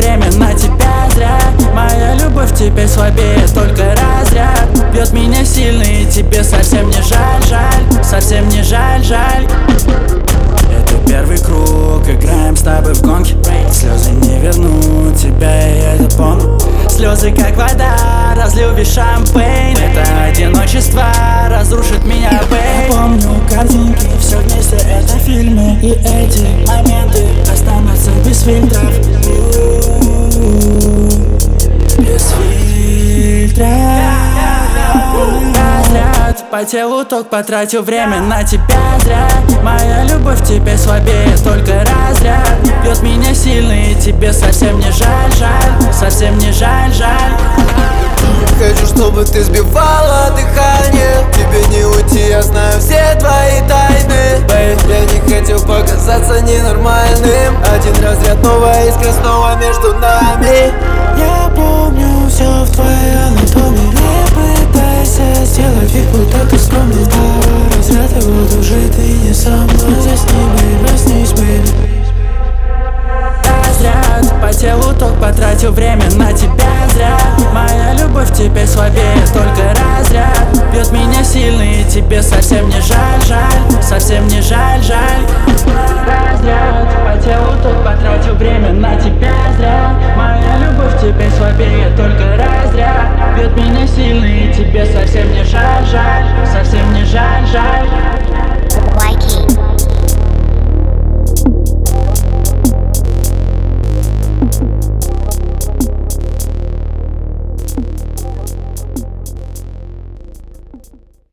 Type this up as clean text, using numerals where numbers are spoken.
время на тебя зря. Моя любовь теперь слабее, только разряд бьет меня сильно, и тебе совсем не жаль, жаль, совсем не жаль, жаль. Это первый круг, играем с тобой в гонки. Слезы не вернут тебя, и я это помню. Слезы как вода, разлюби шампейн. Это одиночество разрушит меня, бэй. Я помню картинки, все вместе это фильмы. И эти моменты останутся без фильтров. Без фильтров. Разряд по телу ток, потратил время на тебя зря. Моя любовь теперь слабее, только разряд бьет меня сильно, и тебе совсем не жаль, жаль, совсем не жаль, жаль. Хочу, чтобы ты сбивала дыхание. Тебе не уйти, я знаю все твои тайны. Бэй, я не хотел показаться ненормальным. Один разряд, новая искра снова между нами. Я помню все в твоей анатомии. Не пытайся сделать вид, будто ты скромный. Два разряда вот уже ты не со мной. Засни, бэй, проснись, бэй. Разряд по телу ток, потратил время на тебя зря. Моя любовь теперь слабее, только разряд бьет меня сильно, и тебе совсем не жаль, жаль, совсем не жаль, жаль. Разряд по телу ток, потратил время на тебя зря.